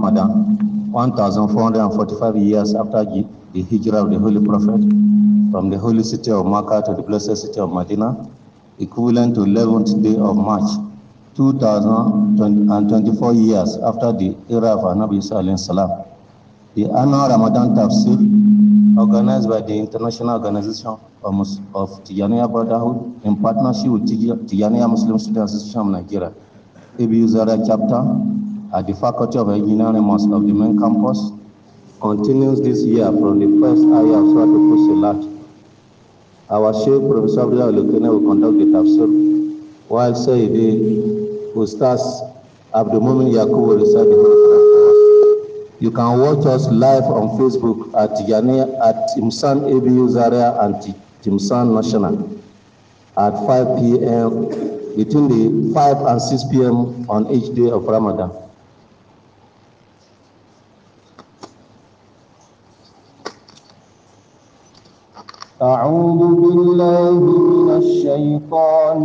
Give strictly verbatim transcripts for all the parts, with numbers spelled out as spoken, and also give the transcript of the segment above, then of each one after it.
Ramadan, one thousand four hundred forty-five years after the hijrah of the Holy Prophet from the holy city of Makkah to the blessed city of Medina, equivalent to eleventh day of March, two thousand twenty-four years after the era of Anabi Isa alayhi salam. The annual Ramadan Tafsir, organized by the International Organization of, Mus of Tijaniya Brotherhood in partnership with Tijaniya Muslim Student Association of Nigeria, A B U Zaria chapter at the Faculty of Engineering Mosque of the main campus, continues this year from the first ayah of Surah Al-Fussilat. Our Sheikh Professor Abdullah Olukene will conduct the tafsir, while Sayyidi Ustaz Abdul Mumin Yaqub will recite the Holy Quran for us. You can watch us live on Facebook at Tijaniya at Timsan A B U Zaria and Timsan National at five P M between the five and six P M on each day of Ramadan. أعوذ بالله من الشيطان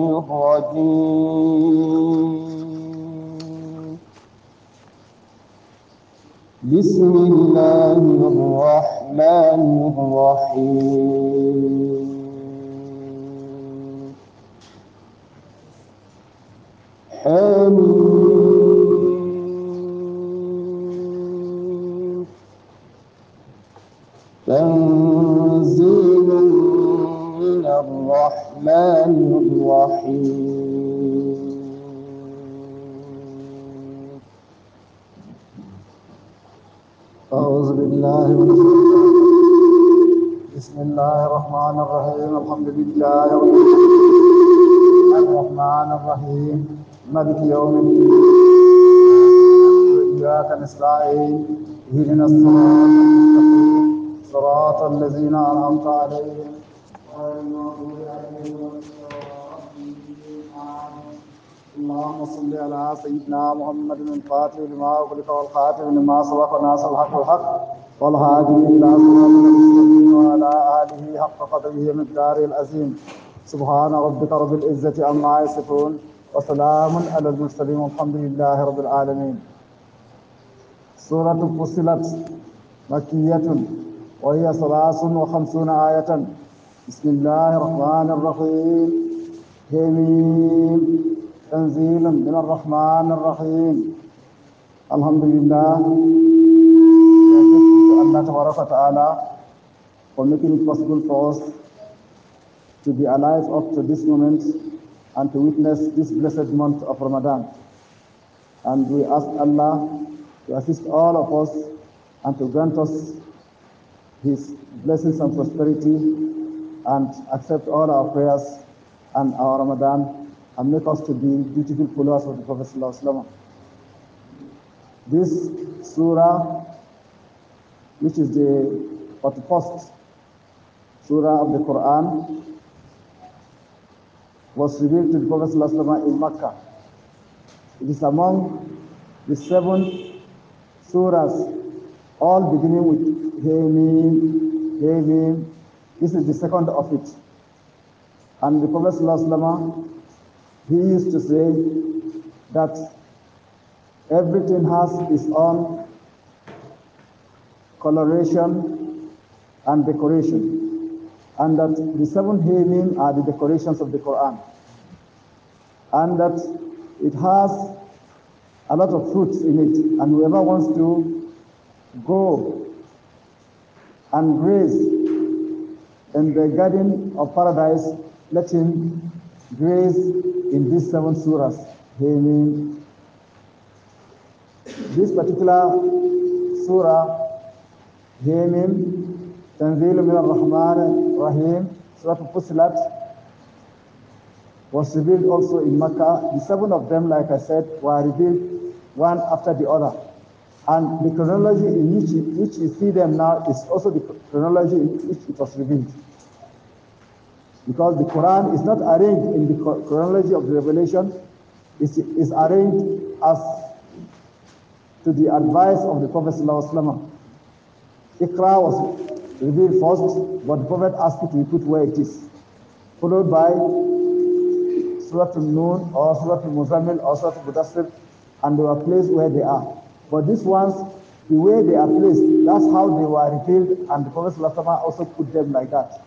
الرجيم. بسم الله الرحمن الرحيم. حميم. تنزيل من الرحمن الرحيم. أعوذ بالله من الشيطان بسم الله الرحمن الرحيم. الحمد لله رب العالمين الرحمن الرحيم مالك يوم الدين إياك نستعين اهدنا الصراط المستقيم صراط الذين أنعمت عليهم غير المغضوب عليهم ولا الضالين. اللهم صل على سيدنا محمد الفاتح لما أغلق والخاتم لما سبق ناصر الحق والحق والهادي إلى صراط المستقيم وعلى آله حق قدره ومقداره العظيم. سبحان ربك رب العزة عما يصفون وسلام على المرسلين والحمد لله رب العالمين. سورة فصلت مكية وهي ثلاث وخمسون آية. بسم الله الرحمن الرحيم. حميم. تنزيل من الرحمن الرحيم. الحمد لله. Allah Ta'ala for making it possible for us to be alive up to this moment and to witness this blessed month of Ramadan. And we ask Allah to assist all of us and to grant us His blessings and prosperity and accept all our prayers and our Ramadan and make us to be beautiful followers of the Prophet Sallallahu Alaihi Wasallam. This surah, which is the forty-first surah of the Quran, was revealed to the Prophet Sallallahu Alaihi Wasallam in Makkah. It is among the seven surahs, all beginning with Hamim, Hamim. This is the second of it. And the Prophet Sallallahu Alaihi Wasallam, he used to say that everything has its own coloration and decoration, and that the seven Hamim are the decorations of the Quran, and that it has a lot of fruits in it, and whoever wants to go and graze in the garden of paradise, let him graze in these seven surahs. Hamim. This particular surah, Hamim, Tanzil min al-Rahman Rahim, Surah Al-Fussilat, was revealed also in Makkah. The seven of them, like I said, were revealed one after the other. And the chronology in which, which you see them now is also the chronology in which it was revealed. Because the Quran is not arranged in the chronology of the revelation, it is arranged as to the advice of the Prophet Sallallahu Alaihi Wasallam. Iqra was revealed first, but the Prophet asked it to be put where it is, followed by Surah Al-Nun or Surah Al-Muzammil or Surah Al-Mudassir, and they were placed where they are. But these ones, the way they are placed, that's how they were revealed, and the Prophet ﷺ also put them like that.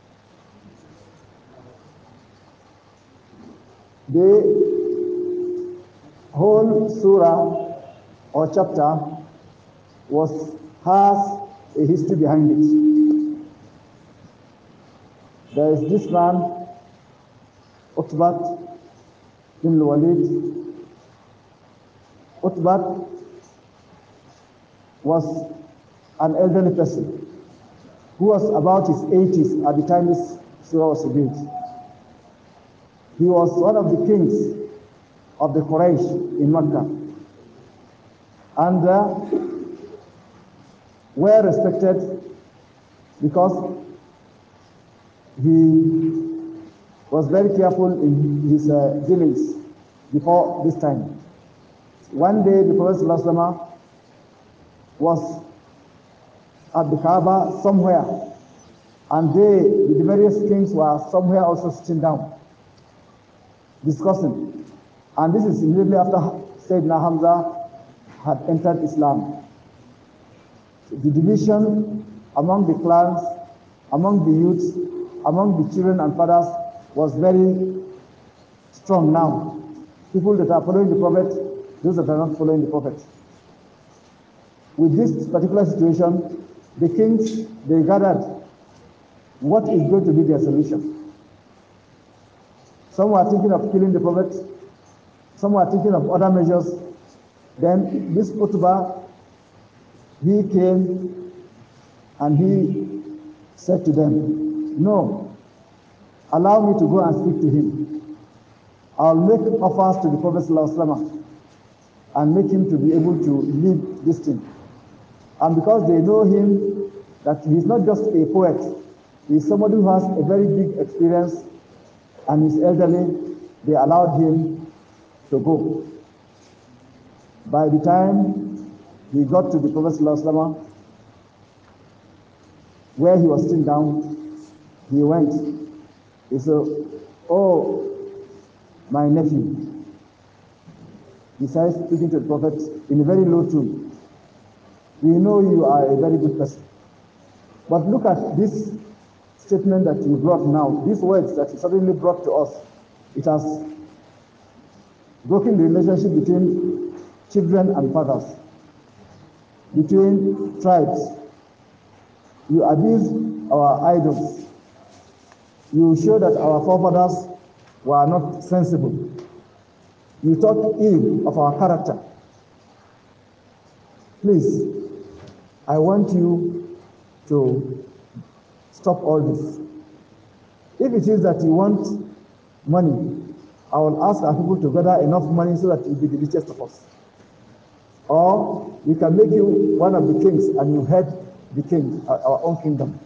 The whole surah or chapter was has a history behind it. There is this man, Utbat bin Walid. Utbat was an elderly person who was about his eighties at the time this surah was revealed. He was one of the kings of the Quraysh in Mecca, and uh, well respected because he was very careful in his uh, dealings before this time. One day the Prophet ﷺ was at the Kaaba somewhere, and they, the various kings, were somewhere also sitting down discussing. And this is immediately after Sayyidina Hamza had entered Islam. So the division among the clans, among the youths, among the children and fathers was very strong now. People that are following the Prophet, those that are not following the Prophet. With this particular situation, the kings, they gathered what is going to be their solution. Some were thinking of killing the Prophet, some were thinking of other measures. Then this Utbah, he came and he said to them, no, allow me to go and speak to him. I'll make offers to the Prophet ﷺ and make him to be able to lead this thing. And because they know him, that he's not just a poet, he's somebody who has a very big experience and is elderly, they allowed him to go. By the time he got to the Prophet ﷺ, where he was sitting down, he went. He said, oh, my nephew. He started speaking to the Prophet in a very low tone. We know you are a very good person. But look at this statement that you brought now, these words that you suddenly brought to us. It has broken the relationship between children and fathers, between tribes. You abuse our idols. You show that our forefathers were not sensible. You talk ill of our character. Please, I want you to stop all this. If it is that you want money, I will ask our people to gather enough money so that you will be the richest of us. Or we can make you one of the kings and you head the king, our own kingdom.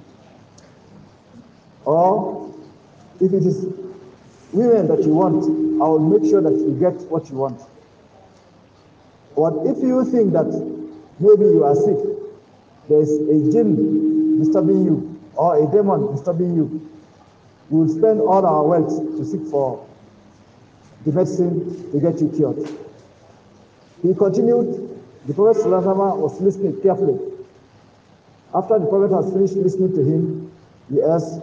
Or if it is women that you want, I will make sure that you get what you want. But if you think that maybe you are sick, there is a jinn disturbing you or a demon disturbing you, we will spend all our wealth to seek for the medicine to get you cured. He continued. The Prophet ﷺ was listening carefully. After the Prophet has finished listening to him, he asked,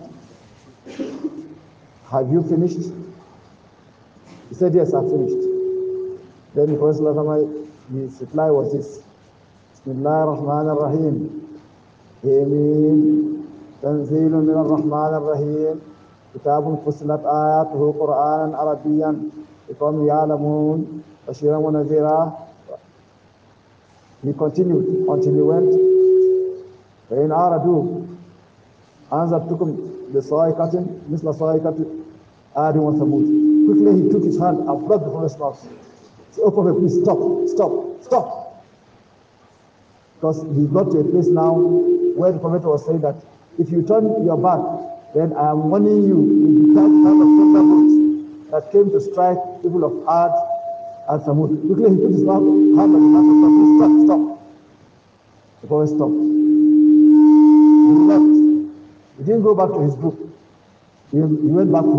have you finished? He said, yes, I've finished. Then the Prophet ﷺ, his reply was this: Bismillah ar-Rahman ar-Rahim. Amin. Tanzilun min ar-Rahman ar-Rahim. Kitabun fusilat ayatuhu Qur'anan Arabiyan. Iqam ya'lamun. Bashiran wa nadhira. He continued until he went. فإن أعرضوا أنذرتكم بصاعقة مثل صاعقة عاد وثمود. Quickly he took his hand and plucked the Prophet's mouth. He said, oh Prophet, please stop, stop, stop. Because he got to a place now where the Prophet was saying that if you turn your back, then I am warning you with the kind of thunderbolts that came to strike people of Ad and Thamud. Quickly he put his mouth, hand on the mouth of the Prophet. Stop, stop. The Prophet stopped. He left. He didn't go back to his book. He, he went back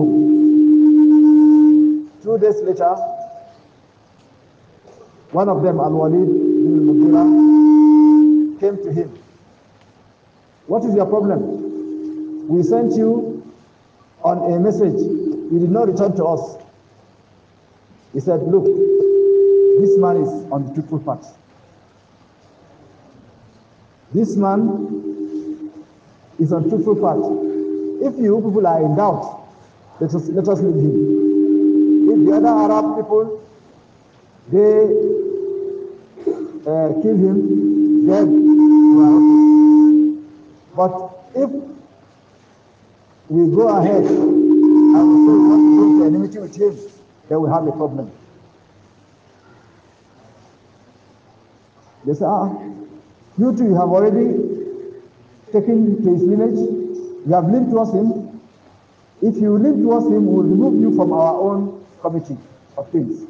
home. Two days later, one of them, Al-Walid bin al-Mughira came to him. What is your problem? We sent you on a message. You did not return to us. He said, look, this man is on the truthful path. This man is on truthful path. If you people are in doubt, let us, let us leave him. If the other Arab people, they uh, kill him, then we are okay. But if we go ahead and we say we want to go into enmity with him, then we have a problem. They say, ah, you two have already taken to his lineage, you have linked towards him. If you link towards him, we will remove you from our own committee of things.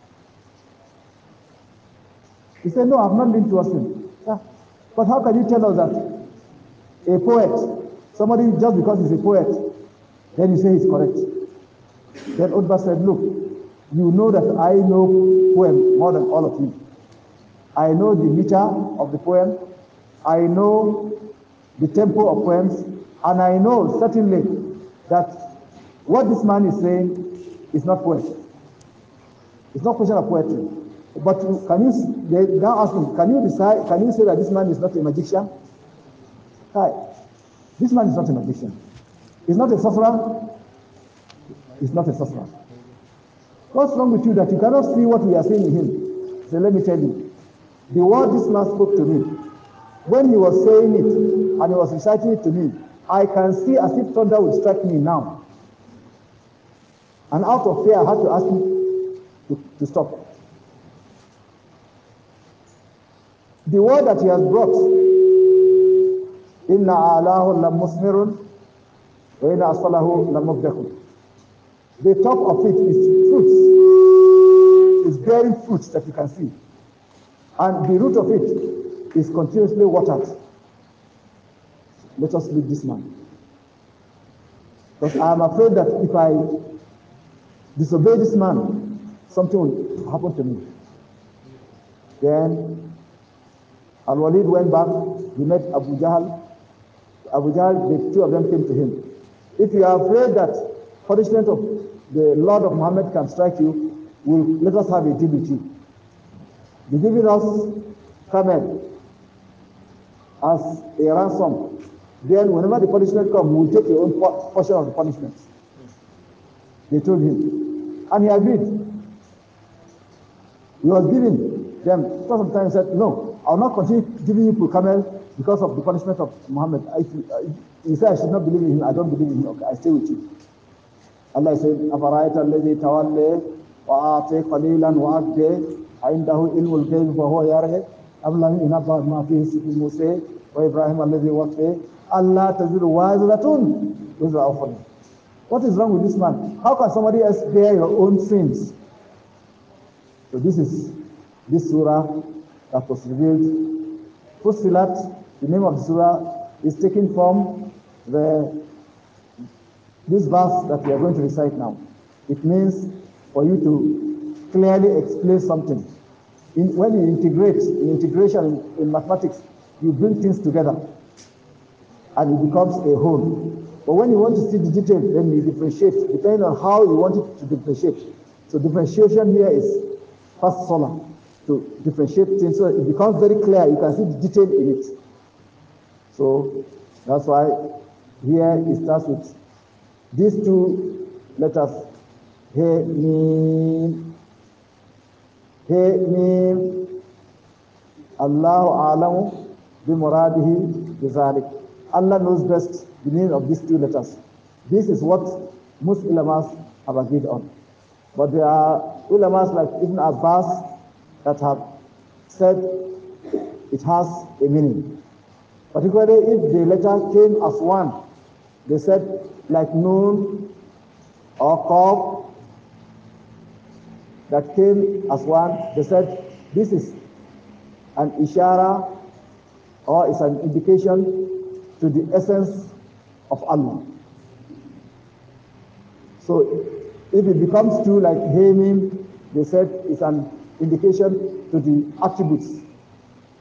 He said, no, I have not linked towards him. Yeah. But how can you tell us that a poet, somebody just because he's a poet, then you say he's correct? Then Utbah said, look, you know that I know poem more than all of you. I know the meter of the poem, I know the tempo of poems, and I know certainly that what this man is saying is not poetry. It's not a question of poetry. But can you, they now ask him, can you decide, can you say that this man is not a magician? Hi, this man is not a magician. He's not a sorcerer. He's not a sorcerer. What's wrong with you that you cannot see what we are saying in him? So let me tell you. The word this man spoke to me, when he was saying it and he was reciting it to me, I can see as if thunder would strike me now. And out of fear, I had to ask him to, to stop. The word that he has brought, Inna a'lahu lamusmirun wa inna asfalahu lamubdakun. The top of it is fruits. It's bearing fruits that you can see. And the root of it is continuously watered. Let us leave this man. Because I am afraid that if I disobey this man, something will happen to me. Then Al-Walid went back, he met Abu Jahl. Abu Jahl, the two of them came to him. If you are afraid that punishment of the Lord of Muhammad can strike you, we'll, let us have a deal with you. Be giving us camel as a ransom. Then whenever the punishment comes, we'll take your own portion of the punishment. They told him. And he agreed. He was giving them. So sometimes he said, no, I will not continue giving you camel because of the punishment of Muhammad. I, he said, I should not believe in him. I don't believe in him. Okay, I stay with you. Allah said, أَفَرَأَيْتَ الَّذِي تَوَلَّى وَآتَى قَلِيلًا وَأَكْدَى عنده علم الغيب فهو يرى أم لم ينبأ ما فيه صحف موسى وإبراهيم الذي وفى ألا تزر وازرة وزر أخرى. What is wrong with this man? How can somebody else bear your own sins? So this is this surah that was revealed. Fussilat, the name of the surah, is taken from the this verse that we are going to recite now. It means for you to clearly explain something. In, when you integrate, in integration in, in mathematics, you bring things together and it becomes a whole. But when you want to see the detail, then you differentiate, depending on how you want it to differentiate. So differentiation here is first solar, to differentiate things so it becomes very clear, you can see the detail in it. So that's why here it starts with these two letters, He, Mim, He, Mim, Allahu A'lamu bi muradihi bizalik. Allah knows best the meaning of these two letters. This is what most ulamas have agreed on. But there are ulamas like Ibn Abbas that have said it has a meaning. Particularly if the letter came as one, they said like Nun or Qaf that came as one, they said this is an ishara or is an indication to the essence of Allah. So if it becomes two like Hamim, they said it's an indication to the attributes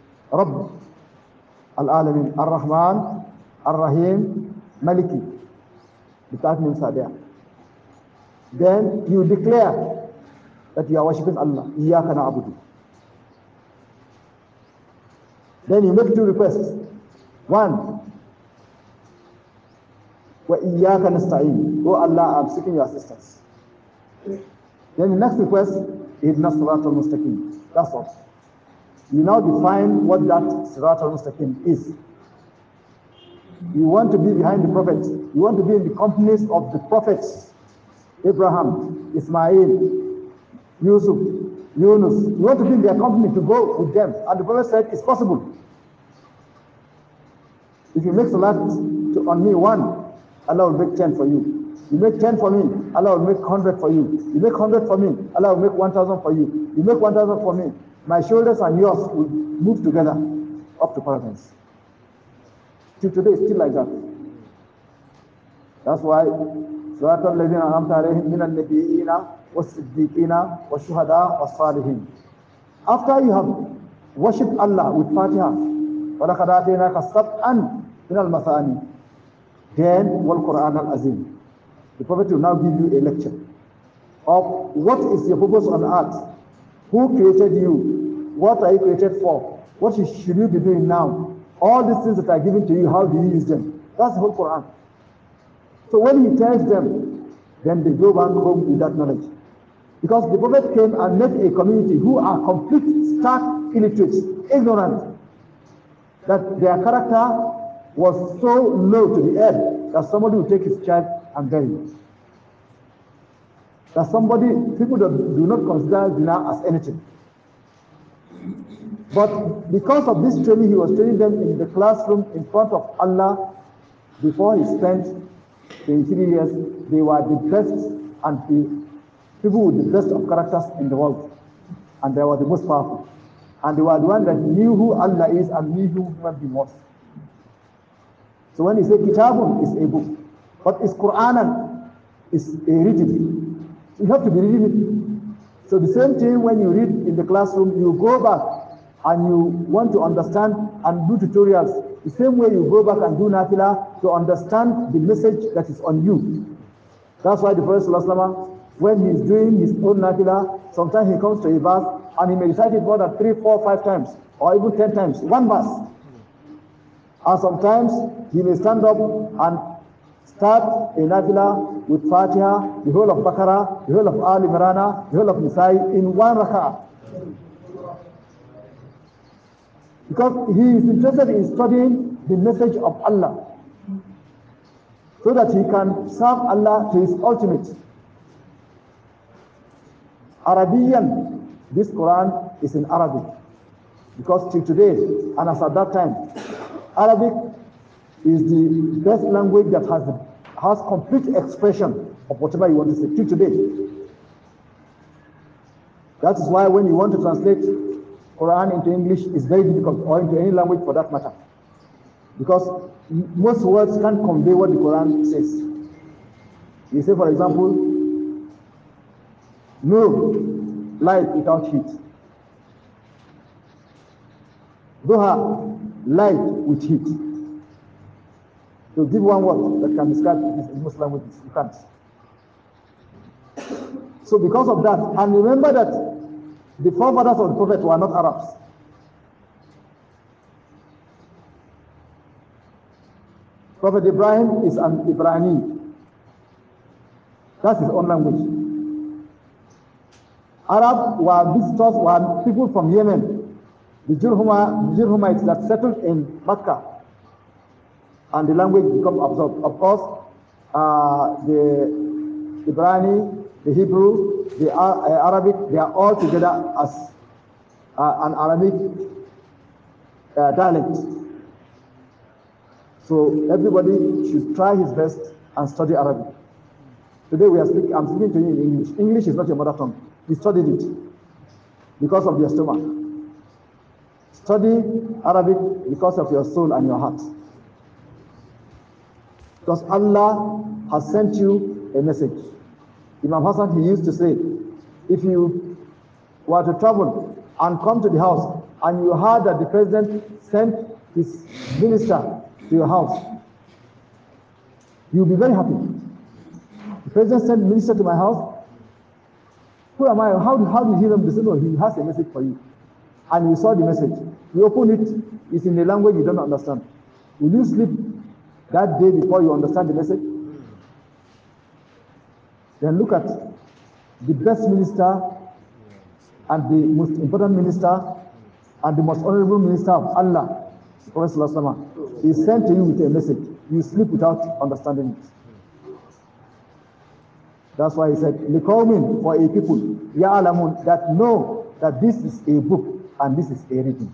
Rabb al-Alamin, Ar-Rahman, Ar-Rahim, Maliki. The five names are there. Then you declare that you are worshipping Allah. Iyyaka na'budu. Then you make two requests. One, wa iyyaka nasta'in. Oh Allah, I'm seeking your assistance. Then the next request, Ihdina siratal mustaqim. That's all. You now define what that siratal mustaqim is. You want to be behind the prophets. You want to be in the companies of the prophets. Abraham, Ismail, Yusuf, Yunus. You want to be in their company to go with them. And the prophet said, it's possible. If you make salat to, on me one, Allah will make ten for you. You make ten for me, Allah will make one hundred for you. You make one hundred for me, Allah will make one thousand for you. You make one thousand for me, my shoulders and yours will move together up to paradise. Till today, it's still like that. That's why صراط الذين أنعمت عليهم من النبيين والصديقين والشهداء والصالحين. After you have worshipped Allah with Fatiha, وَلَقَدْ آتَيْنَاكَ سَبْعًا مِنَ الْمَثَانِي, then وَالْقُرْآنَ الْعَظِيمِ. The Prophet will now give you a lecture of what is your purpose on earth, who created you, what are you created for, what should you be doing now, all these things that are given to you, how do you use them? That's the whole Quran. So when he tells them, then they go back home with that knowledge. Because the Prophet came and met a community who are complete, stark illiterates, ignorant, that their character was so low to the earth that somebody would take his child and bury it. That somebody, people that do not consider zina as anything. But because of this training, he was training them in the classroom in front of Allah. Before he spent twenty-three years, they were the best and the people with the best of characters in the world. And they were the most powerful. And they were the one that knew who Allah is and knew who human being was. So when he said Kitabun is a book, but is Qur'anan is a reading. So you have to be reading it. So the same thing when you read in the classroom, you go back and you want to understand and do tutorials. The same way you go back and do nafila to understand the message that is on you. That's why the Prophet ﷺ, when he's doing his own nafila, sometimes he comes to a verse and he may recite it more than three, four, five times, or even ten times, one verse. And sometimes he may stand up and start a nafila with Fatiha, the whole of Baqarah, the whole of Ali Imran, the whole of Nisa'i in one rak'ah. Because he is interested in studying the message of Allah, so that he can serve Allah to his ultimate. Arabian, this Quran is in Arabic, because till today, and as at that time, Arabic is the best language that has, has complete expression of whatever you want to say till today. That is why when you want to translate Quran into English, it's very difficult, or into any language for that matter. Because most words can't convey what the Quran says. You say, for example, no light without heat. Duha, light with heat. So give one word that can describe this in Muslim languages. You can't. So because of that, and remember that the forefathers of the Prophet were not Arabs. Prophet Ibrahim is an Ibrani. That's his own language. Arab were visitors, were people from Yemen. The Jurhuma, the Jurhumites that settled in Mecca. And the language became absorbed. Of course, uh, the Ibrani, the Hebrew, the uh, Arabic, they are all together as uh, an Arabic uh, dialect. So everybody should try his best and study Arabic. Today we are speaking, I'm speaking to you in English. English is not your mother tongue. You studied it because of your stomach. Study Arabic because of your soul and your heart. Because Allah has sent you a message. Imam Hassan, he used to say, if you were to travel and come to the house and you heard that the president sent his minister to your house, you'll be very happy. The president sent minister to my house. Who am I? How did, how did he know this? No, he has a message for you. And you saw the message. You open it, it's in a language you don't understand. Will you sleep that day before you understand the message? Then look at the best minister and the most important minister and the most honorable minister of Allah, the Prophet ﷺ, is sent to you with a message. You sleep without understanding it. That's why he said, "Liqawmin," for a people, ya'lamun, that know that this is a book and this is a reading.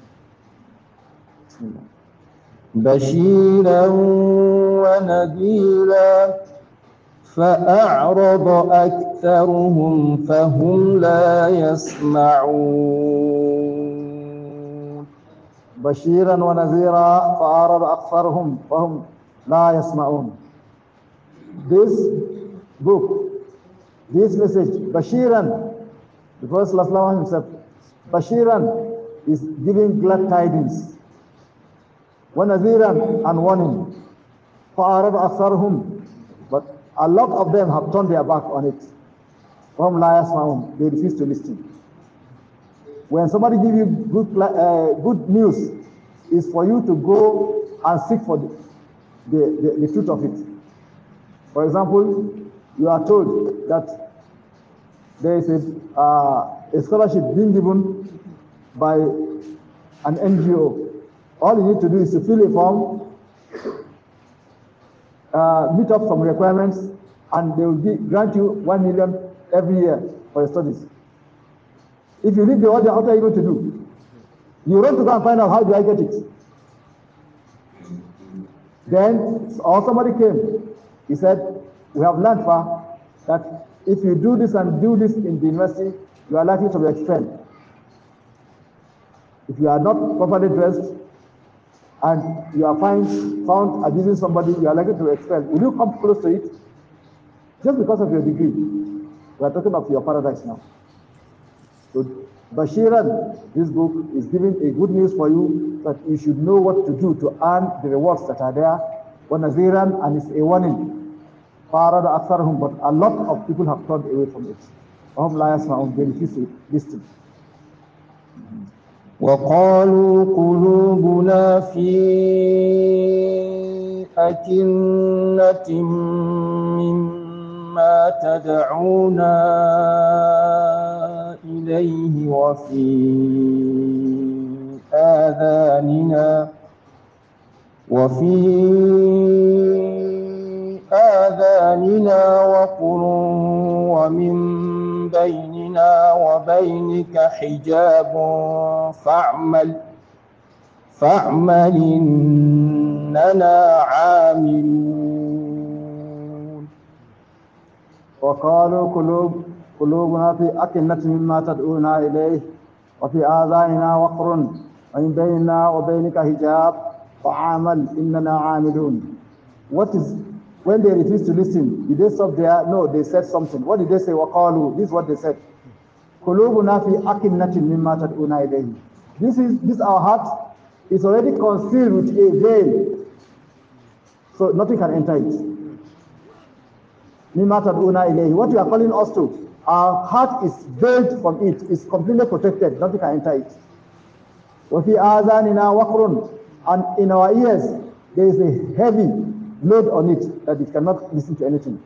بشيرا ونذيرا فأعرض أكثرهم فهم لا يسمعون. بشيرا ونذيرا فأعرض أكثرهم فهم لا يسمعون. This book, this message, Bashiran, the Prophet ﷺ himself, Bashiran is giving glad tidings. وَنَذِيرًا and warning. فَأَعْرَضَ أَكْثَرُهُمْ, but a lot of them have turned their back on it. فَهُمْ لَا يَسْمَعُونَ, they refuse to listen. When somebody gives you good, uh, good news, is for you to go and seek for the, the, the, the truth of it. For example, you are told that there is a, uh, a scholarship being given by an N G O. All you need to do is to fill a form, uh, meet up some requirements, and they will give, grant you one million every year for your studies. If you leave the order, what are you going to do? You run to go and find out, how do I get it? Then, or somebody came, he said, we have learned far that if you do this and do this in the university, you are likely to be expelled. If you are not properly dressed and you are find, found abusing somebody, you are likely to be expelled. Will you come close to it? Just because of your degree. We are talking of your paradise now. So Bashiran, this book, is giving a good news for you that you should know what to do to earn the rewards that are there. وَنَذِيرًا, and it's a warning. فَأَعْرَضَ أَكْثَرُهُمْ, but a lot of people have turned away from it. وَهُمْ لَا يَسْمَعُونَ, they refuse to listen. وقالوا قلوبنا في أكنة مما تدعونا إليه وفي آذاننا وفي آذاننا وقر ومن بيننا وبينك حجاب فاعمل فاعمل إننا عاملون. وقالوا قلوب قلوبنا في أكنة مما تدعونا إليه وفي آذاننا وقر ومن بيننا وبينك حجاب فاعمل إننا عاملون. What is, when they refuse to listen, did they stop there? No, they said something. What did they say? وقالوا, this is what they said. قلوبنا في أكنة مما تدعونا إليه. This is, this our heart is already concealed with a veil, so nothing can enter it. مما تدعونا إليه, what you are calling us to, our heart is veiled from it, is completely protected, nothing can enter it. وفي آذاننا وقر, and in our ears there is a heavy load on it that it cannot listen to anything.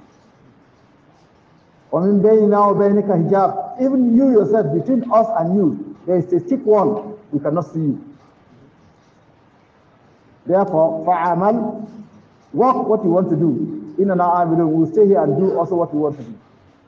ومن بيننا وبينك حجاب, even you yourself, between us and you, there is a thick wall, we cannot see you. Therefore, فَعَمَلْ, work what you want to do. إِنَّنَا عَامِلُونَ, we will stay here and do also what we want to do.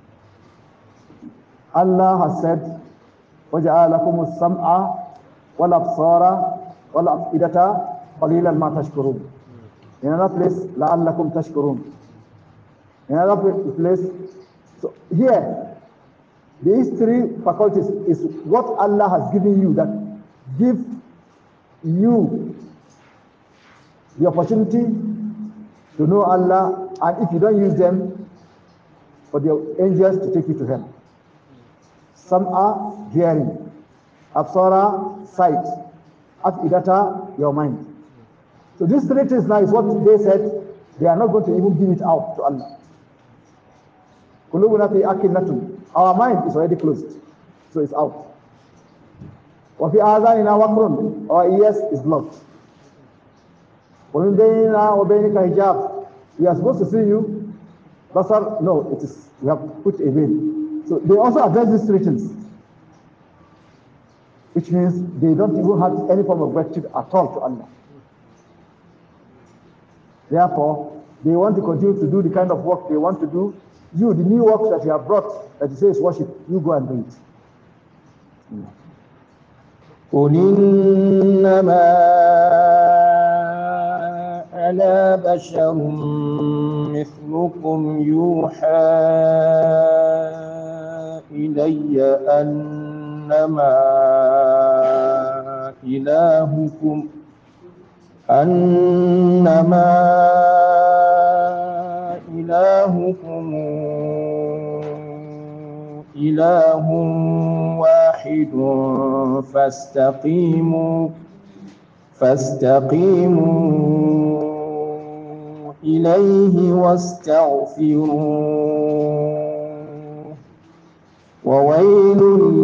Allah has said, وَجَعَلَ لَكُمُ السَّمْعَ وَالْأَبْصَارَ وَالْأَفْئِدَةَ قَلِيلًا مَا تَشْكُرُونَ. In another place, لَعَلَّكُمْ تَشْكُرُونَ. In another place, so here, these three faculties is what Allah has given you, that give you the opportunity to know Allah, and if you don't use them, for the angels to take you to hell. Some are hearing, Absara, sight. Afidata, your mind. So these three things now is what they said, they are not going to even give it out to Allah. Our mind is already closed, so it's out. Our ears is blocked. We are supposed to see you. Basar, no, it is, we have put a veil. So they also address these three things, which means they don't even have any form of gratitude at all to Allah. Therefore, they want to continue to do the kind of work they want to do. You, the new work that you have brought, that you say is worship, you go and do it. قل إنما أنا بشر مثلكم يوحى إلي أنما إلهكم أنما إلهكم إله واحد فاستقيموا فاستقيموا إليه واستغفروه وويل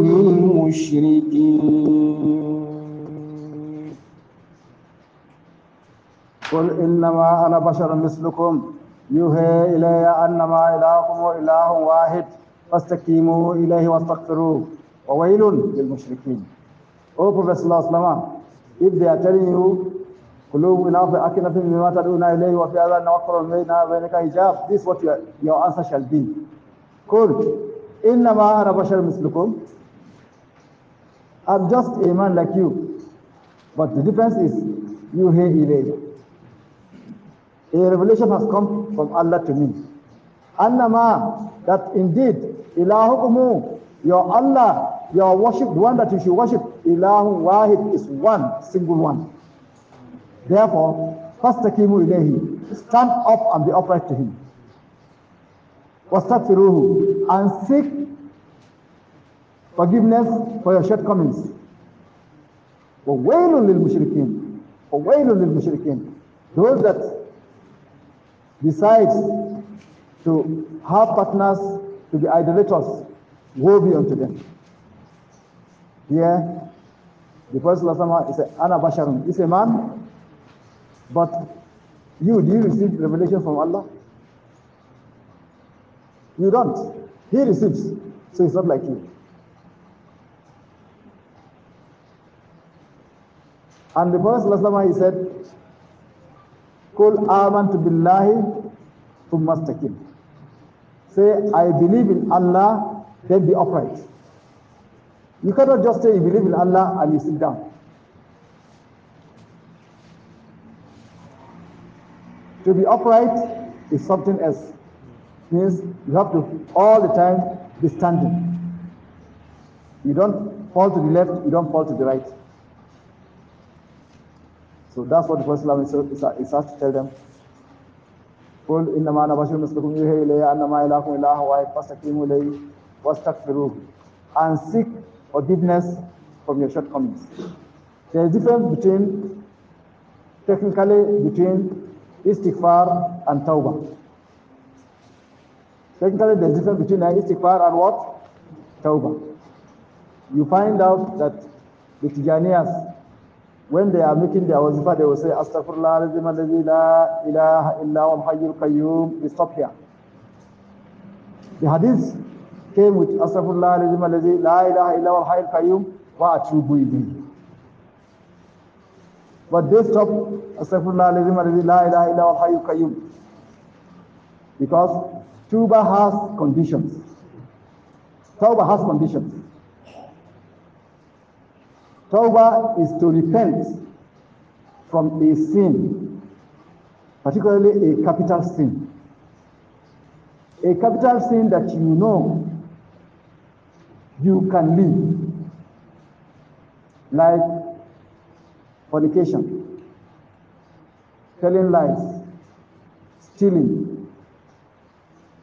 للمشركين. قل إنما أنا بشر مثلكم يوحى إلي أنما إلهكم إله واحد فاستقيموا إليه واستغفروه وويل للمشركين. O Prophet Sallallahu Alaihi Wasallam, if they are telling you قلوبنا في أكنة مما تدعون إليه وفي آذاننا وقر بيننا وبينك حجاب, this is what your, your answer shall be. قل إنما أنا بشر مثلكم, I'm just a man like you, but the difference is يوحى إلي, a revelation has come from Allah to me. Annama, that indeed, ilahukumu, your Allah, your worship, the one that you should worship, ilahu wahid, is one, single one. Therefore, fastakimu ilayhi, stand up and be upright to him. Wastaghfiruhu, and seek forgiveness for your shortcomings. Wawailun lil mushrikeen, wawailun lil mushrikeen, those that decides to have partners, to be idolaters, woe be unto them. Here, the Prophet is a Ana Basharun, is a man, but you, do you receive revelation from Allah? You don't. He receives, so it's not like you. And the Prophet he said, Qul amantu billahi thumma istaqim. Say, I believe in Allah, then be upright. You cannot just say you believe in Allah and you sit down. To be upright is something else. It means you have to all the time be standing. You don't fall to the left, you don't fall to the right. So that's what the Prophet is asked to tell them. قل إنما أنا بشر مثلكم يوحى إلي أنما إلهكم إله واحد فاستقيموا إليه واستغفروه, and seek forgiveness from your shortcomings. There is a difference between, technically, between istighfar and tawbah. Technically, there is a difference between istighfar and what? Tawbah. You find out that the Tijaniyas, when they are making their wazifa, they will say, Astaghfirullah al-azim alladhi la ilaha illa wal hayyul qayyum. They stop here. The hadith came with Astaghfirullah al-azim alladhi la ilaha illa wal hayyul qayyum wa atubu ilayhi. But they stop Astaghfirullah al-azim alladhi la ilaha illa wal hayyul qayyum, because Tawbah has conditions. Tawbah has conditions. Tawbah is to repent from a sin, particularly a capital sin. A capital sin that you know you can leave, like fornication, telling lies, stealing,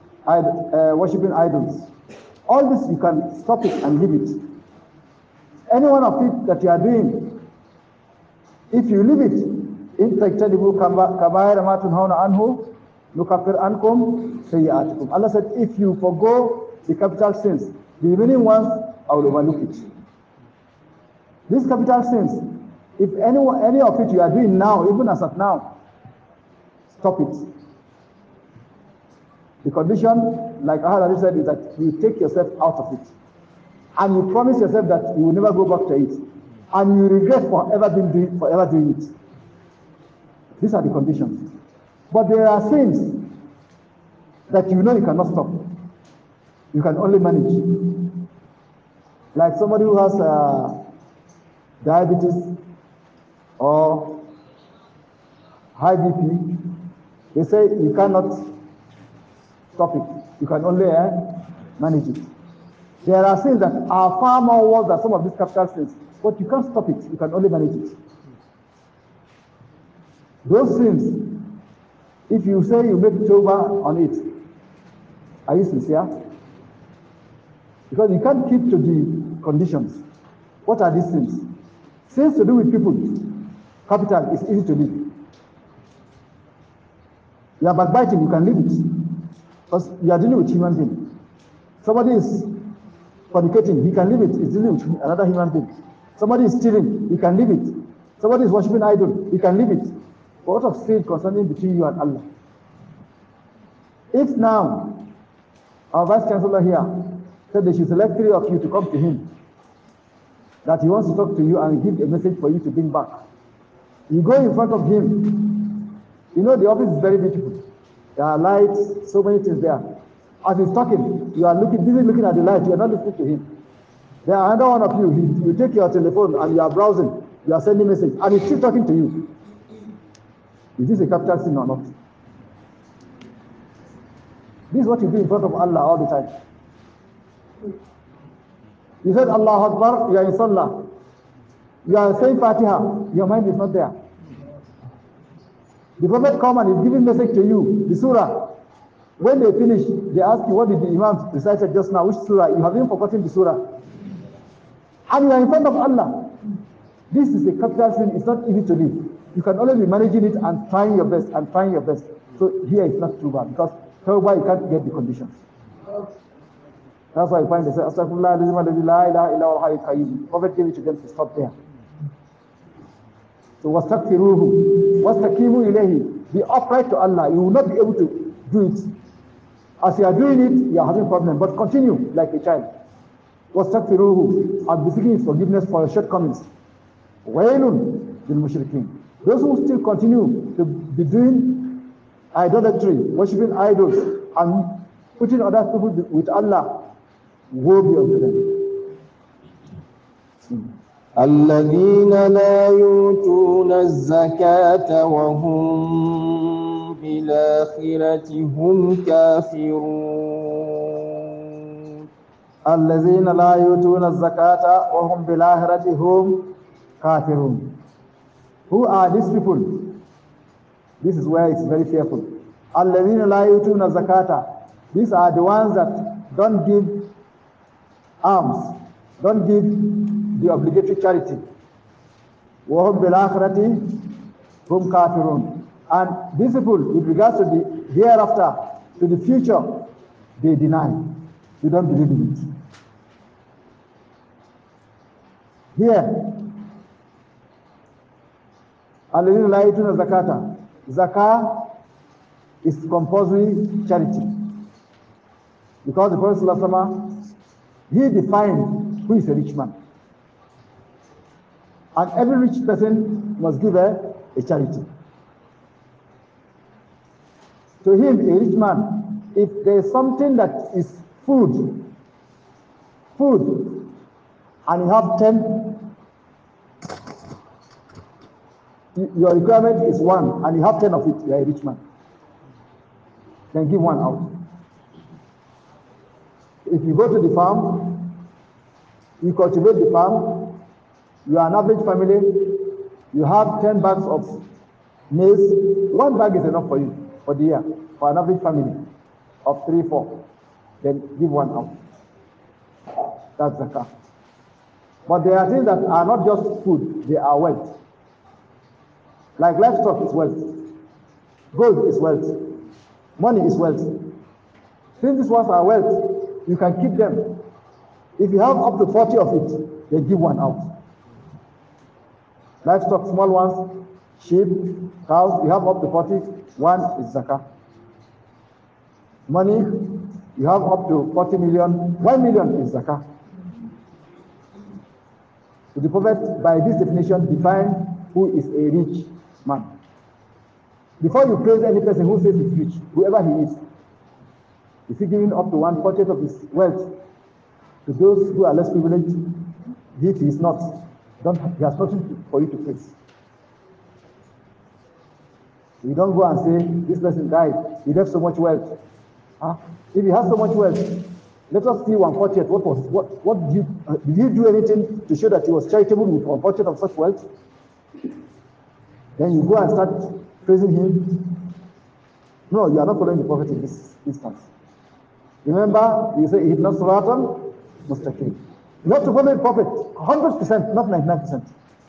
idol, uh, worshipping idols. All this you can stop it and leave it. any one of it that you are doing, if you leave it, in tajtanibu kabaira ma tunhauna anhu nukaffir ankum sayyi'atikum. Allah said, if you forgo the capital sins, the remaining ones I will overlook it. These capital sins, if any any of it you are doing now, even as of now, stop it. The condition, like Ahad said, is that you take yourself out of it. And you promise yourself that you will never go back to it. And you regret forever being doing, forever doing it. These are the conditions. But there are sins that you know you cannot stop. You can only manage. Like somebody who has uh, diabetes or high B P, they say you cannot stop it. You can only uh, manage it. There are sins that are far more worse than some of these capital sins, but you can't stop it. You can only manage it. Those sins, if you say you make tawbah on it, are you sincere? Because you can't keep to the conditions. What are these sins? Sins to do with people. Capital is easy to leave. You are backbiting, you can leave it. Because you are dealing with human being. Somebody is fornicating, he can leave it, he's dealing with another human being. Somebody is stealing, he can leave it. Somebody is worshiping idol, he can leave it. But what of sin concerning between you and Allah? If now, our Vice Chancellor here said they should select three of you to come to him, that he wants to talk to you and give a message for you to bring back. You go in front of him. You know the office is very beautiful. There are lights, so many things there. As he's talking, you are looking, busy looking at the light, you are not listening to him. There are another one of you, he, you take your telephone and you are browsing, you are sending message, and he's still talking to you. Is this a capital sin or not? This is what you do in front of Allah all the time. You said Allah Akbar, you are in Salah. You are saying Fatiha, your mind is not there. The Prophet come and is giving message to you, the surah. When they finish, they ask you, what did the Imam recited just now, which surah? You have even forgotten the surah. And you are in front of Allah. This is a capital sin, it's not easy to live. You can only be managing it and trying your best and trying your best. So here it's not too bad, because tawbah you can't get the conditions. That's why you find they say, Astaghfirullah, la ilaha illa huwa al-hayyul qayyum. Prophet gave it to them to stop there. So wastaghfiruhu, wastaqimu ilayhi. Be upright to Allah. You will not be able to do it. As you are doing it, you are having problem. But continue like a child. Wastaghfiruhu, and be seeking his forgiveness for your shortcomings. Wailun lil mushrikeen. Those who still continue to be doing idolatry, worshipping idols, and putting other people with Allah, woe be unto them. الذين لا يؤتون الزكاة وهم بالآخرة هم كافرون. الذين لا يؤتون الزكاة وهم بالآخرة هم كافرون. Who are these people? This is where it's very careful. الذين لا يؤتون الزكاة. These are the ones that don't give alms, don't give the obligatory charity. وَهُمْ بِالْآخِرَةِ هُمْ كَافِرُونَ. And these people, with regards to the hereafter, to the future, they deny. They don't believe in it. Here, الَّذِينَ لَا يُؤْتُونَ الزَّكَاةَ. Zakah is compulsory charity. Because the Prophet ﷺ, he defined who is a rich man. And every rich person must give a, a charity. To him, a rich man, if there is something that is food, food, and you have ten, your requirement is one, and you have ten of it, you are a rich man. Then give one out. If you go to the farm, you cultivate the farm, you are an average family, you have ten bags of maize, one bag is enough for you for the year, for an average family of three, four. Then give one out. That's zakah. But there are things that are not just food, they are wealth. Like livestock is wealth. Gold is wealth. Money is wealth. Since these ones are wealth, you can keep them. If you have up to forty of it, they give one out. Livestock, small ones, sheep, cows, you have up to forty, one is zakah. Money, you have up to forty million, one million is zakah. So the Prophet, by this definition, defined who is a rich man. Before you praise any person who says he's rich, whoever he is, if you're giving up to one fortieth of his wealth to those who are less privileged, if he is not, don't, he has nothing for you to praise. You don't go and say, this person died, he left so much wealth. Huh? If he has so much wealth, let us see one fortieth. What was what? What did you uh, did you do anything to show that he was charitable with one fortieth of such wealth? Then you go and start praising him. No, you are not following the Prophet in this instance. Remember, you say it's not suratan mustaqim. You have to follow the Prophet one hundred percent, not ninety-nine percent.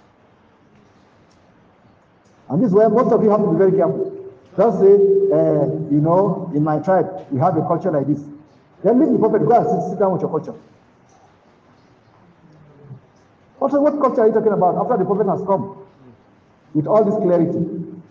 And this is where most of you have to be very careful. Just say, uh, you know, in my tribe, we have a culture like this. Then leave the Prophet, go and sit, sit down with your culture. Also, what culture are you talking about after the Prophet has come with all this clarity?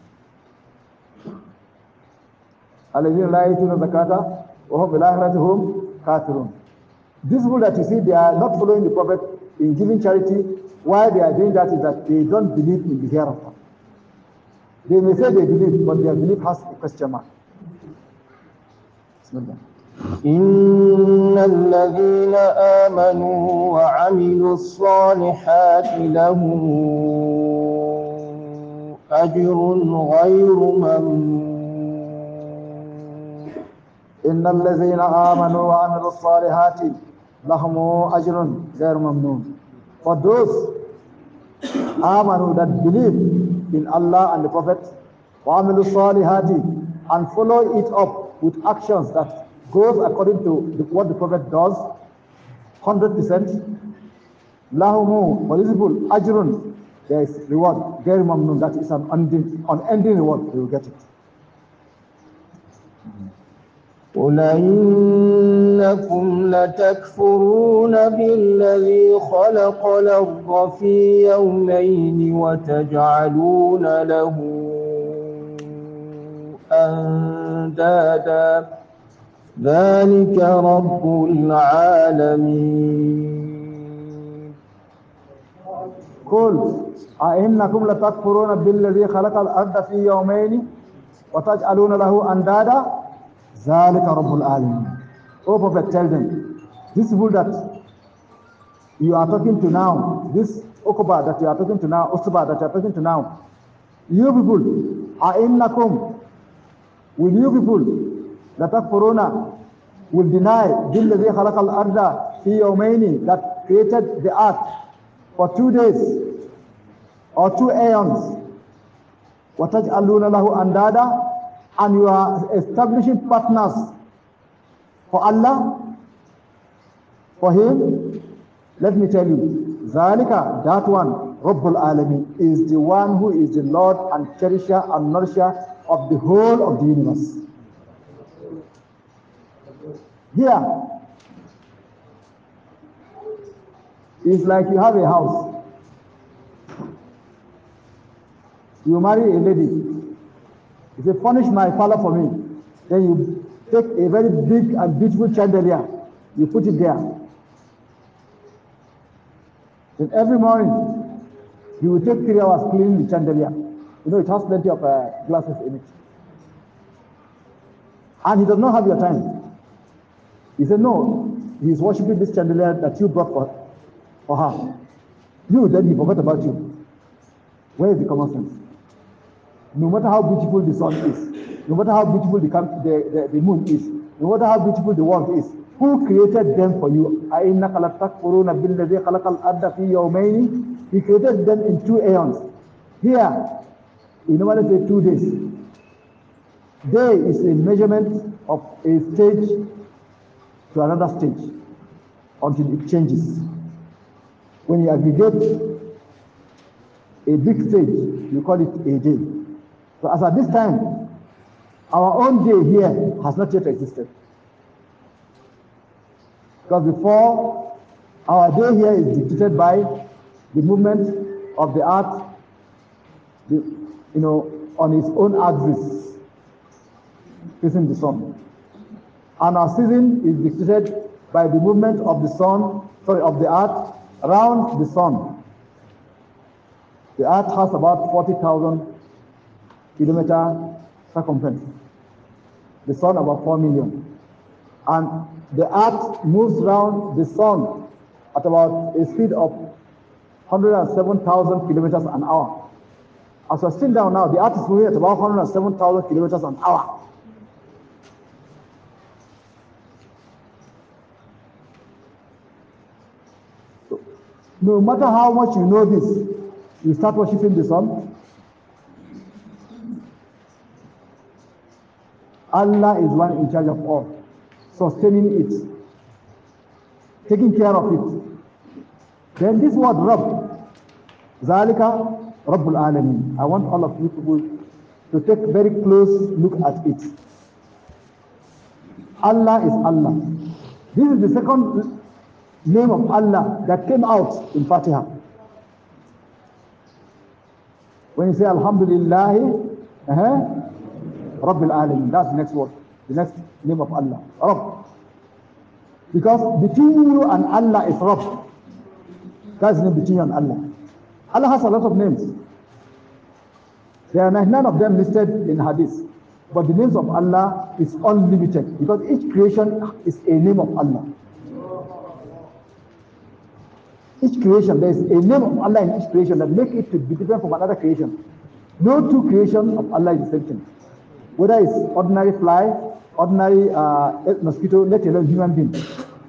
These people that you see, they are not following the Prophet in giving charity. Why they are doing that is that they don't believe in the hereafter. They may say they believe, but their belief has a question mark. Bismillah. إن الذين آمنوا وعملوا الصالحات لهم أجر غير ممنون. إن الذين آمنوا وعملوا الصالحات لهم أجر غير ممنون. For those آمنوا that believe in Allah and the Prophet, وعملوا الصالحات, and follow it up with actions that goes according to the, what the Prophet does, one hundred percent. Lahumu, for example, ajrun, there is reward, غير ممنون, that is an unending, unending reward, they will get it. قل إنكم لتكفرون بالذي خلق الأرض في يومين وتجعلون له أندادا ذلك رب العالمين. قل أئنكم لتكفرون بالذي خلق الأرض في يومين وتجعلون له أندادا ذلك رب العالمين. O Prophet, tell them, this people that you are talking to now, this Uqba that you are talking to now, Usba that you are talking to now, you people, أئنكم, will you people لتكفرون, will deny بالذي خلق الأرض في يومين, that created the earth for two days or two aeons, وتجعلون له أندادا, and you are establishing partners for Allah, for him? Let me tell you, Zalika, that one, Rabbul Alamin, is the one who is the Lord and cherisher and nourisher of the whole of the universe. Here, it's like you have a house. You marry a lady. You say, furnish my parlor for me. Then you take a very big and beautiful chandelier. You put it there. Then every morning, you will take three hours cleaning the chandelier. You know, it has plenty of uh, glasses in it. And he does not have your time. He said, no, he is worshiping this chandelier that you brought for, for her. You, then he forgot about you. Where is the common sense? No matter how beautiful the sun is, no matter how beautiful the, the, the, the moon is, no matter how beautiful the world is, who created them for you? He created them in two aeons. Here, we normally say two days. Day is a measurement of a stage to another stage until it changes. When you aggregate a big stage, you call it a day. So as at this time, our own day here has not yet existed. Because before, our day here is dictated by the movement of the earth, the, you know, on its own axis, facing the sun. And our season is dictated by the movement of the sun, sorry, of the earth around the sun. The earth has about forty thousand kilometer circumference. The sun about four million. And the earth moves around the sun at about a speed of one hundred seven thousand kilometers an hour. As we're sitting down now, the earth is moving at about one hundred seven thousand kilometers an hour. So, no matter how much you know this, you start worshiping the sun. Allah is one in charge of all, sustaining it, taking care of it. Then this word Rabb, Zalika Rabbul Alameen. I want all of you people to take a very close look at it. Allah is Allah. This is the second name of Allah that came out in Fatiha. When you say Alhamdulillah, uh-huh, Rabbil Alameen, that's the next word, the next name of Allah, Rabb. Because between you and Allah is Rabb. That's the name between you and Allah. Allah has a lot of names. There are none of them listed in Hadith. But the names of Allah is unlimited because each creation is a name of Allah. Each creation, there is a name of Allah in each creation that makes it to be different from another creation. No two creations of Allah is the same thing. Whether it's ordinary fly, ordinary uh, mosquito, let alone human being.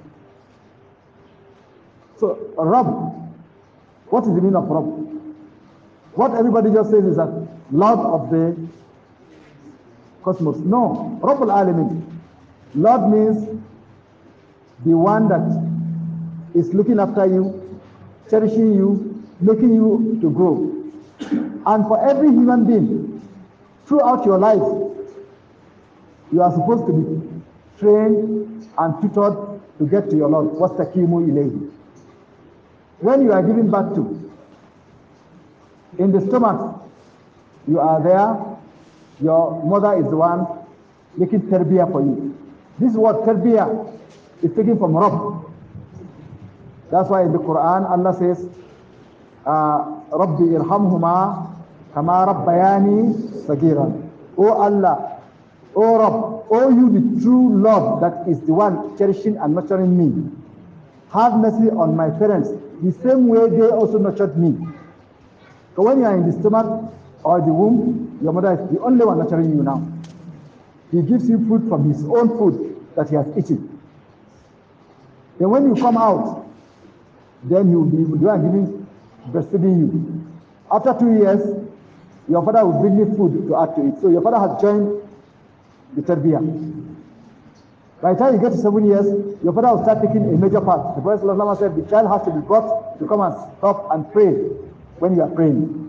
So, Rabb, what is the meaning of Rabb? What everybody just says is that Lord of the cosmos. No, Rabbul Alamin. Lord means the one that is looking after you, cherishing you, making you to grow. And for every human being, throughout your life, you are supposed to be trained and tutored to get to your Lord. Wastaqimu ilayhi. When you are giving birth to, in the stomach, you are there, your mother is the one making tarbiyah for you. This word tarbiyah is taken from Rabb. That's why in the Quran Allah says, Rabbi irhamhuma kama rabbayani sagiran. Oh Allah, oh Rabb, oh you the true Lord that is the one cherishing and nurturing me. Have mercy on my parents the same way they also nurtured me. So when you are in the stomach or the womb, your mother is the only one nurturing you now. He gives you food from his own food that he has eaten. Then when you come out, then he will be the one giving, breastfeeding you. After two years, your father will bring you food to add to it. So your father has joined the tarbiyah. By the time you get to seven years, your father will start taking a major part. The Prophet ﷺ said the child has to be brought to come and stop and pray when you are praying.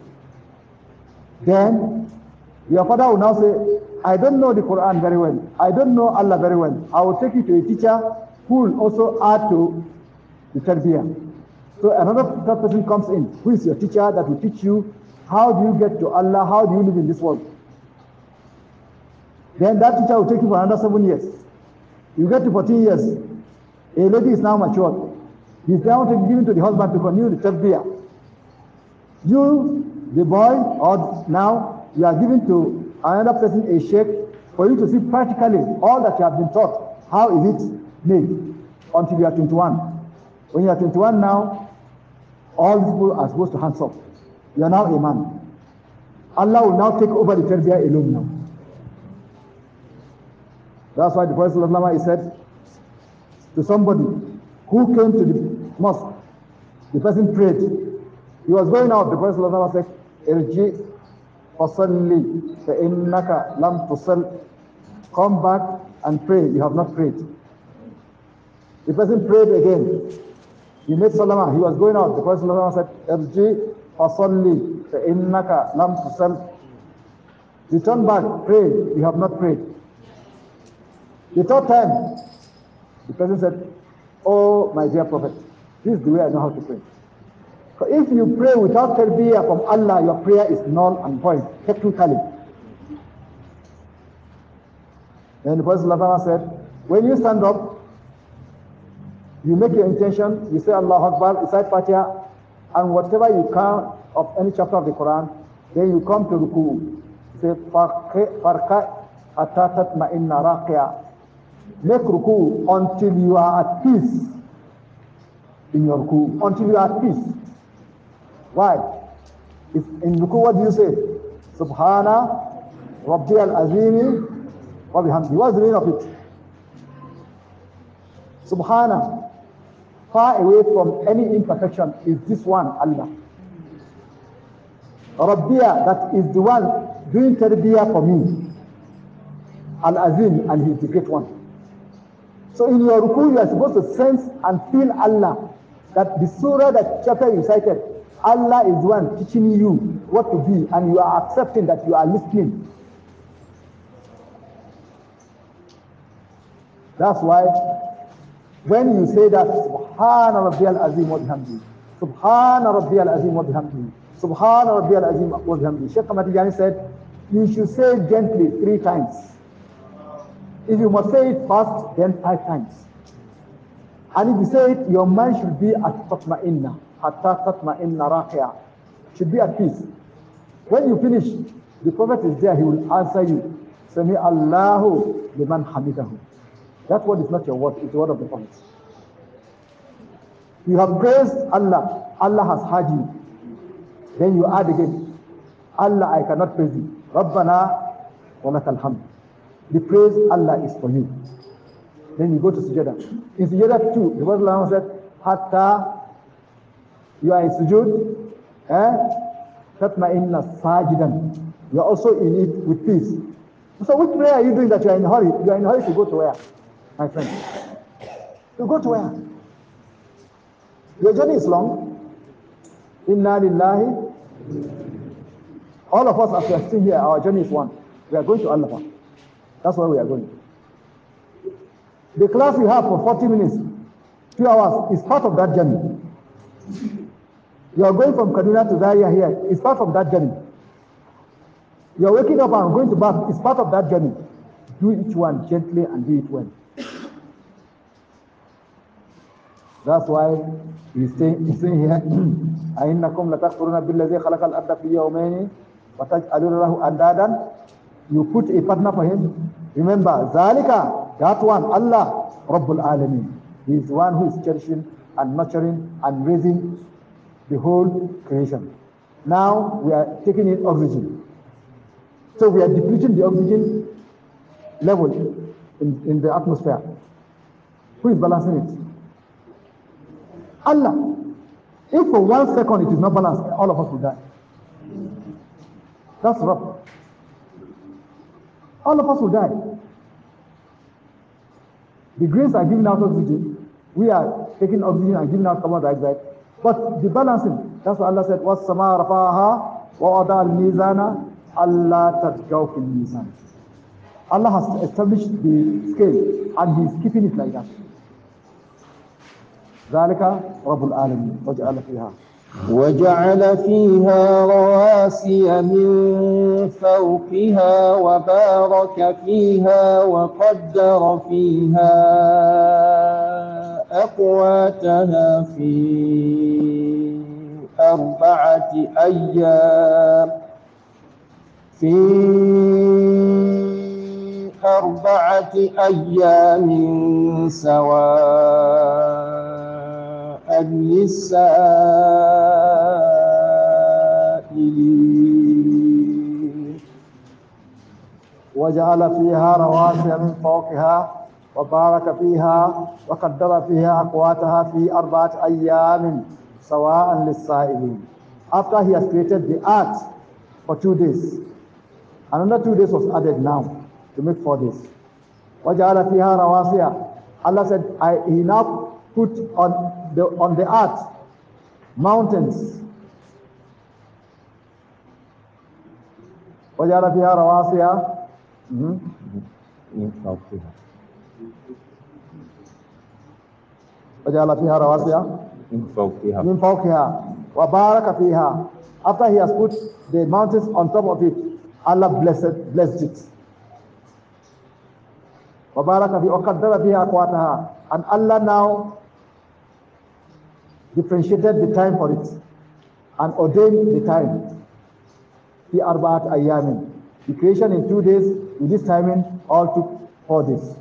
Then your father will now say, I don't know the Quran very well. I don't know Allah very well. I will take you to a teacher who will also add to the tarbiyah. So another third person comes in, who is your teacher that will teach you how do you get to Allah, how do you live in this world. Then that teacher will take you for another seven years. You get to fourteen years, a lady is now matured. He is now given to the husband to continue the tarbiyah. You, the boy, or now you are given to another person a sheikh for you to see practically all that you have been taught. How is it made until you are twenty-one? When you are twenty-one now, all people are supposed to hands up. You are now a man. Allah will now take over the tarbiyah alone now. That's why the Prophet ﷺ said to somebody who came to the mosque, the person prayed. He was going out, the Prophet ﷺ said, Irji fasalli fa innaka lam tusall. Come back and pray. You have not prayed. The person prayed again. He made salama. He was going out. The Prophet said, "Irji fasalli fa innaka lam tusall." Return back, pray. You have not prayed. The third time, the person said, "Oh, my dear Prophet, this is the way I know how to pray." So if you pray without tarbiyah from Allah, your prayer is null and void, technically. Then the Prophet said, when you stand up, you make your intention, you say Allah Akbar, recite Fatiha, and whatever you can of any chapter of the Quran, then you come to ruku. You say, Farka atatat ma'inna raqiya. Make ruku until you are at peace in your ruku, until you are at peace. Why? If in ruku, what do you say? Subhana Rabbi al-Azimi wa bihamdi. What's the meaning of it? Subhana. Far away from any imperfection is this one, Allah. Rabbiya, that is the one doing tarbiyah for me. Al-Azim, and He is the great one. So in your ruku, you are supposed to sense and feel Allah. That the surah, that chapter you recited, Allah is the one teaching you what to be, and you are accepting that you are listening. That's why when you say that, Subhana Rabbiyal Azim wa bihamdi, Subhana Rabbiyal Azim wa bihamdi, Subhana Rabbiyal Azim wa bihamdi, Sheikh Ahmad Tijani said, you should say it gently three times. If you must say it fast, then five times. And if you say it, your mind should be at tatma'inna, hatta tatma'inna raqiya, should be at peace. When you finish, the Prophet is there, he will answer you, Sami Allahu liman hamidahu. That word is not your word, it's the word of the Prophet. You have praised Allah, Allah has heard you. Then you add again, Allah, I cannot praise you. Rabbana wa lakal hamd. The praise Allah is for you. Then you go to sujood. In sujood too, the Prophet said, Hatta, you are in sujood, eh? Tatma'inna sajidan. You are also in it with peace. So which prayer are you doing that you are in a hurry? You are in a hurry to go to where? My friend, you go to where? Your journey is long. Inna lillahi. All of us, as we are sitting here, our journey is one. We are going to Allah. That's where we are going. The class we have for forty minutes, two hours, is part of that journey. You are going from Kaduna to Zaria here, it's part of that journey. You are waking up and going to bath, it's part of that journey. Do each one gently and do it well. That's why we stay, we stay here. أَإِنَّكُمْ لَتَكْفُرُونَ بِالَّذِي خَلَقَ الْأَرْضَ فِي يَوْمَيْنِ وَتَجْعَلُونَ لَهُ أَنْدَادًا. You put a partner for him. Remember, ذَلِكَ, that one, Allah, Rabbul Alameen. He is the one who is cherishing and nurturing and raising the whole creation. Now we are taking in oxygen. So we are depleting the oxygen level in, in the atmosphere. Who is balancing it? Allah. If for one second it is not balanced, all of us will die. That's rough. All of us will die. The grains are giving out oxygen. We are taking oxygen and giving out carbon dioxide. But the balancing, that's what Allah said, وَالسَّمَاءَ رَفَعَهَا وَوَضَعَ الْمِيزَانَ أَلَّا تَطْغَوْا فِي الْمِيزَانِ. Allah has established the scale and He is keeping it like that. ذلك رب العالمين وجعل فيها وجعل فيها رواسي من فوقها وبارك فيها وقدر فيها أقواتها في أربعة أيام في أربعة أيام سواء للسائلين. وجعل فيها رواسي من فوقها وبارك فيها وقدر فيها أقواتها في أربعة أيام سواء للسائلين. After He has created the earth for two days, another two days was added now to make four days. وجعل فيها رواسي. Allah said, I, He now put on the, on the earth, mountains. وجعل فيها رواسي من فوقها وجعل فيها رواسي من فوقها من فوقها وبارك فيها. After he has put the mountains on top of it, Allah blessed blessed it. وبارك فيها وقدر فيها أقواتها. And Allah now differentiated the time for it and ordained the time. في أربعة أيام. The creation in two days, with this timing, all took four days.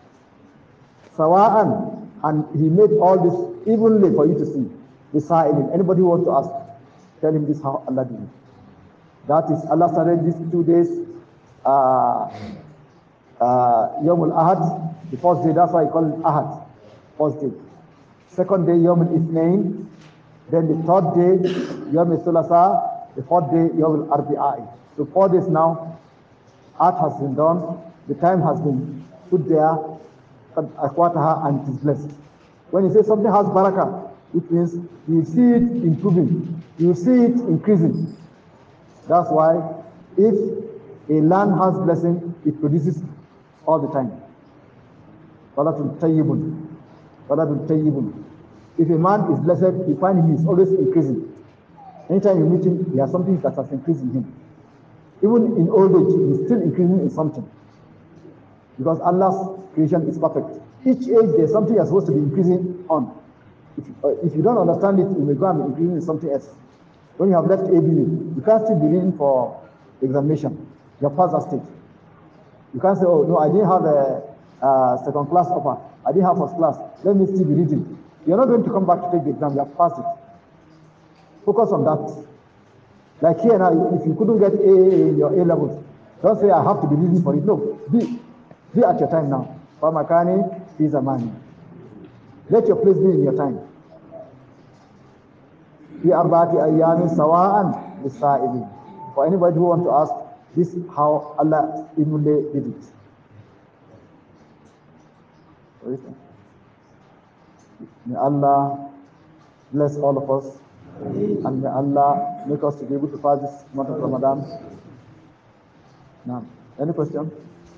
سواء, and he made all this evenly for you to see. Deciding, anybody who wants to ask, tell him this how Allah did it. That is, Allah started these two days, uh, uh, Yawm al-Ahad, the first day, that's why he called it Ahad, first day. Second day, Yawm al-Ithnain. Then the third day, Yawm al-Thulatha. The fourth day, Yawm al-Arbi'ai. So four days now, art has been done, the time has been put there, Akwataha, and it is blessed. When you say something has barakah, it means you see it improving, you see it increasing. That's why if a land has blessing, it produces all the time. Balatun tayyibun. Balatun tayyibun. If a man is blessed, you find he is always increasing. Anytime you meet him, there are something that has increased in him. Even in old age, he is still increasing in something. Because Allah's creation is perfect. Each age, there's something you're supposed to be increasing on. If, uh, if you don't understand it, you may go and be increasing in something else. When you have left A B U, you can't still be reading for examination. You have passed that stage. You can't say, oh, no, I didn't have a uh, second class offer. I didn't have first class. Let me still be reading. You're not going to come back to take the exam. You have passed it. Focus on that. Like here now, if you couldn't get A in your A levels, don't say I have to be reading for it. No, be, be at your time now. Famakani is a man. Let your place be in your time. Fi arba'ati ayyamin sawa'an lis-sa'ilin. For anybody who wants to ask, this is how Allah evenly did it. May Allah bless all of us. And may Allah make us to be able to pass this month of Ramadan. Now, any question?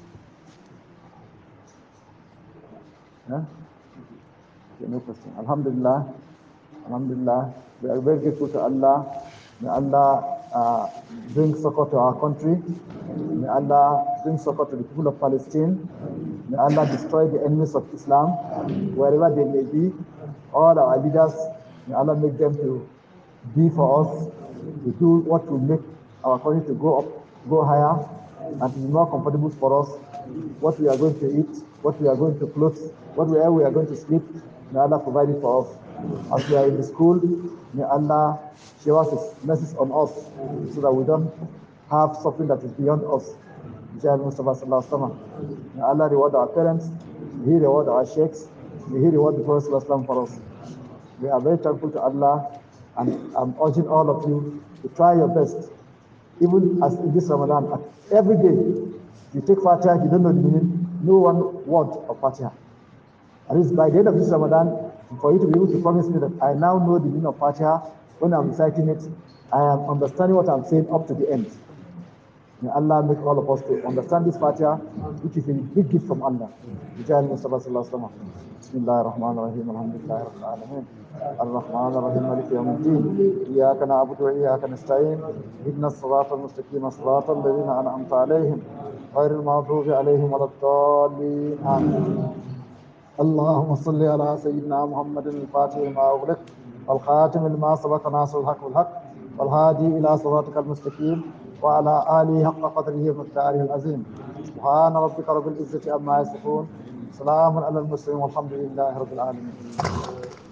Yeah? Okay, no question. Alhamdulillah. Alhamdulillah. We are very grateful to Allah. May Allah uh, bring succor to our country. May Allah bring succor to the people of Palestine. May Allah destroy the enemies of Islam, wherever they may be. All our leaders, may Allah make them to be for us, to do what will make our country to go up, go higher, and to be more comfortable for us. What we are going to eat, what we are going to clothe, what where we are going to sleep, may Allah provide it for us. As we are in the school, may Allah show us His mercies on us, so that we don't have something that is beyond us. May Allah reward our parents, may He reward our sheikhs, may He reward the Prophet for us. We are very thankful to Allah, and I'm urging all of you to try your best, even as in this Ramadan, every day, you take Fatiha, you don't know the meaning, know one word of Fatiha. At least by the end of this Ramadan, for you to be able to promise me that I now know the meaning of Fatiha, when I'm reciting it, I am understanding what I'm saying up to the end. May Allah make all of us to understand this Fatiha, which is a big gift from Allah. بسم الله الرحمن الرحيم الحمد لله رب العالمين الرحمن الرحيم مالك يوم الدين إياك نعبد وإياك نستعين اهدنا الصراط المستقيم صراط الذين أنعمت عليهم غير المغضوب عليهم ولا الضالين آمين. اللهم صل على سيدنا محمد الفاتح لما أغلق والخاتم لما سبق ناصر الحق والحق والهادي إلى صراطك المستقيم وعلى آله حق قدره ومقداره العظيم. سبحان ربك رب العزة عما يصفون، سلام على المرسلين والحمد لله رب العالمين.